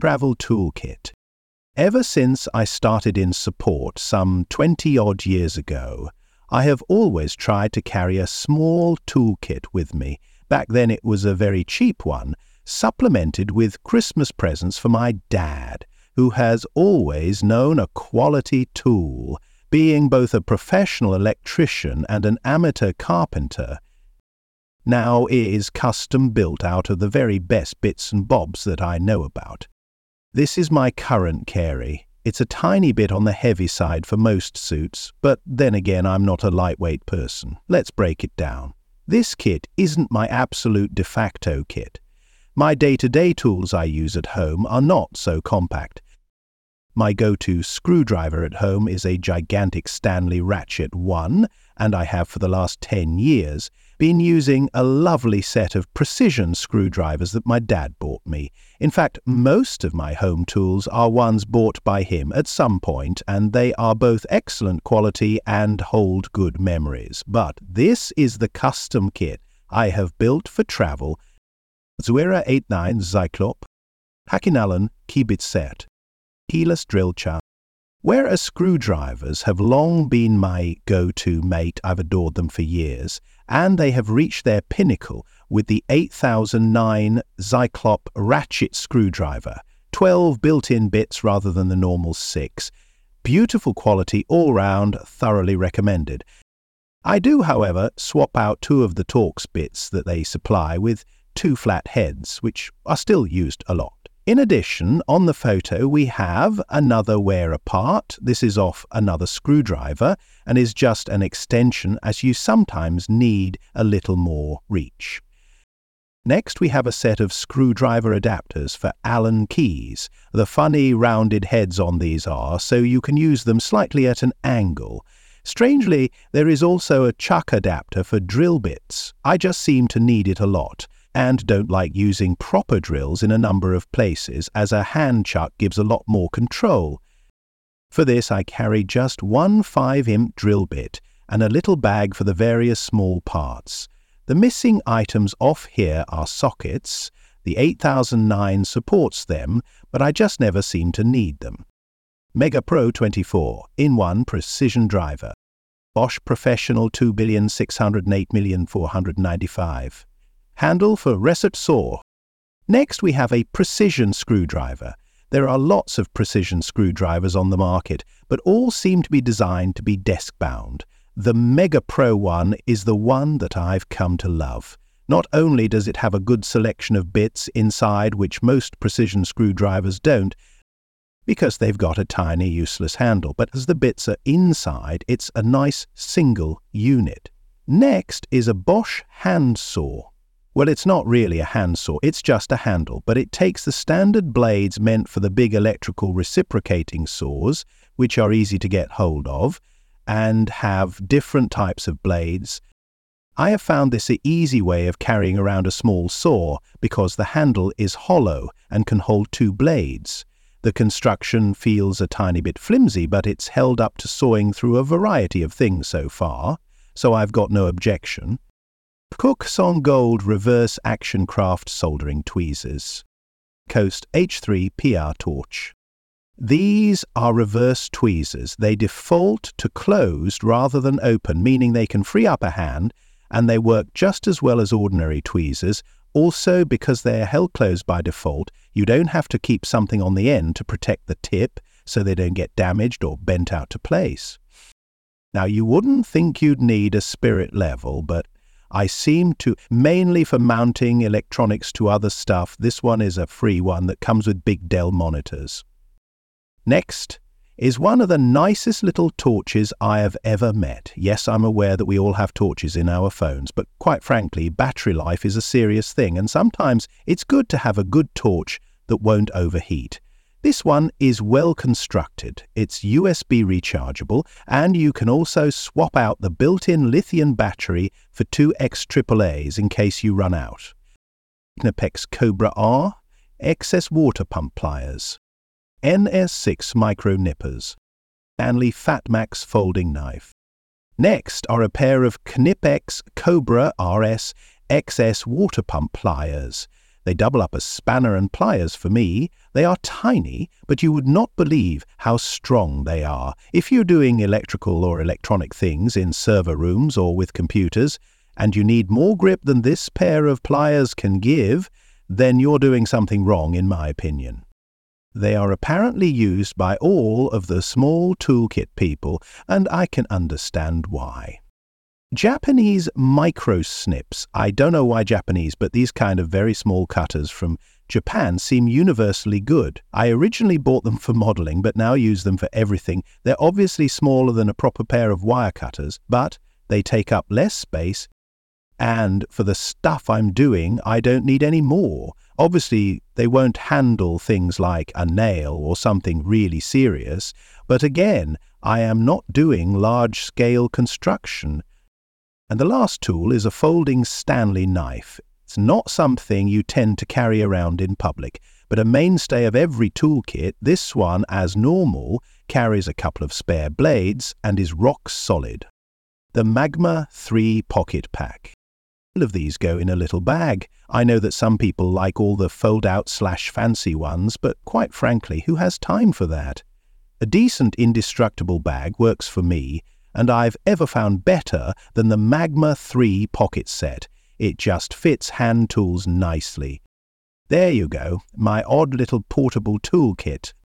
Travel Toolkit. Ever since I started in support some 20-odd years ago, I have always tried to carry a small toolkit with me. Back then it was a very cheap one, supplemented with Christmas presents for my dad, who has always known a quality tool. Being both a professional electrician and an amateur carpenter, now it is custom built out of the very best bits and bobs that I know about. This is my current carry. It's a tiny bit on the heavy side for most suits, but then again I'm not a lightweight person. Let's break it down. This kit isn't my absolute de facto kit. My day-to-day tools I use at home are not so compact. My go-to screwdriver at home is a gigantic Stanley Ratchet 1, and I have for the last 10 years been using a lovely set of precision screwdrivers that my dad bought me. In fact, most of my home tools are ones bought by him at some point, and they are both excellent quality and hold good memories. But this is the custom kit I have built for travel. Zuira 89 Zyklop, Hakinallen Kibitset, keyless drill chart. Whereas screwdrivers have long been my go-to mate, I've adored them for years, and they have reached their pinnacle with the 8009 Zyklop ratchet screwdriver, 12 built-in bits rather than the normal 6. Beautiful quality all round, thoroughly recommended. I do, however, swap out 2 of the Torx bits that they supply with 2 flat heads, which are still used a lot. In addition, on the photo we have another wearer part. This is off another screwdriver and is just an extension, as you sometimes need a little more reach. Next we have a set of screwdriver adapters for Allen keys. The funny rounded heads on these are so you can use them slightly at an angle. Strangely, there is also a chuck adapter for drill bits. I just seem to need it a lot, and don't like using proper drills in a number of places, as a hand chuck gives a lot more control. For this I carry just one 5-imp drill bit and a little bag for the various small parts. The missing items off here are sockets. The 8009 supports them, but I just never seem to need them. Mega Pro 24 in-1 precision driver. Bosch Professional 2,608,495. Handle for Reset saw. Next we have a precision screwdriver. There are lots of precision screwdrivers on the market, but all seem to be designed to be desk-bound. The Mega Pro one is the one that I've come to love. Not only does it have a good selection of bits inside, which most precision screwdrivers don't, because they've got a tiny useless handle, but as the bits are inside, it's a nice single unit. Next is a Bosch hand saw. Well, it's not really a handsaw, it's just a handle, but it takes the standard blades meant for the big electrical reciprocating saws, which are easy to get hold of, and have different types of blades. I have found this an easy way of carrying around a small saw because the handle is hollow and can hold 2 blades. The construction feels a tiny bit flimsy, but it's held up to sawing through a variety of things so far, so I've got no objection. Cook Son Gold Reverse Action Craft Soldering Tweezers. Coast H3 PR Torch. These are reverse tweezers. They default to closed rather than open, meaning they can free up a hand, and they work just as well as ordinary tweezers. Also, because they are held closed by default, you don't have to keep something on the end to protect the tip so they don't get damaged or bent out to place. Now, you wouldn't think you'd need a spirit level, but I seem to, mainly for mounting electronics to other stuff. This one is a free one that comes with big Dell monitors. Next is one of the nicest little torches I have ever met. Yes, I'm aware that we all have torches in our phones, but quite frankly, battery life is a serious thing, and sometimes it's good to have a good torch that won't overheat. This one is well constructed. It's USB rechargeable, and you can also swap out the built-in lithium battery for 2 XAAAs in case you run out. Knapex Cobra R, excess water pump pliers, NS6 micro nippers, Stanley Fatmax folding knife. Next are a pair of Knipex Cobra RS XS water pump pliers. They double up as spanner and pliers for me. They are tiny, but you would not believe how strong they are. If you're doing electrical or electronic things in server rooms or with computers, and you need more grip than this pair of pliers can give, then you're doing something wrong, in my opinion. They are apparently used by all of the small toolkit people, and I can understand why. Japanese micro snips. I don't know why Japanese, but these kind of very small cutters from Japan seem universally good. I originally bought them for modeling, but now use them for everything. They're obviously smaller than a proper pair of wire cutters, but they take up less space, and for the stuff I'm doing, I don't need any more. Obviously, they won't handle things like a nail or something really serious, but again, I am not doing large-scale construction. And the last tool is a folding Stanley knife. It's not something you tend to carry around in public, but a mainstay of every toolkit. This one, as normal, carries a couple of spare blades and is rock solid. The Magma 3 Pocket Pack. All of these go in a little bag. I know that some people like all the fold-out/fancy ones, but quite frankly, who has time for that? A decent indestructible bag works for me, and I've ever found better than the Magma 3 pocket set. It just fits hand tools nicely. There you go, my odd little portable toolkit.